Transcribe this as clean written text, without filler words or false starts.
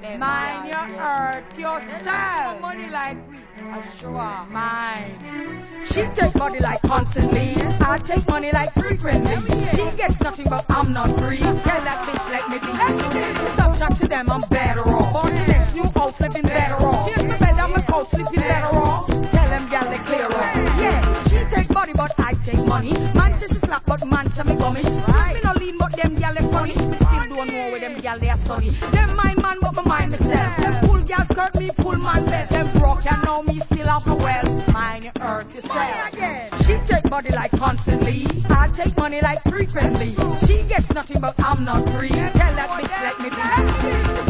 Mind your earth yourself. Money like we. Sure. Mine. She take body like constantly. I take money like frequently. She gets nothing but I'm not free. Tell that bitch let me be. Stop chat to them, I'm better off. On the next new house living better off. Here's the bed, I'm a coach sleeping better off. Tell them gal they clear off. Yeah, she take body but I take money. Man says it's slap but man say me gummy. Right. Me no lean but them gal they funny. Me still don't know where them gal they are sunny. Them mind man but me mind myself. Them pull gal skirt me pull man bed. Them broke and know me still have a wealth. Mind your earth yourself. She take body like constantly. I take money like frequently. She gets nothing but I'm not free. Tell that bitch let me be.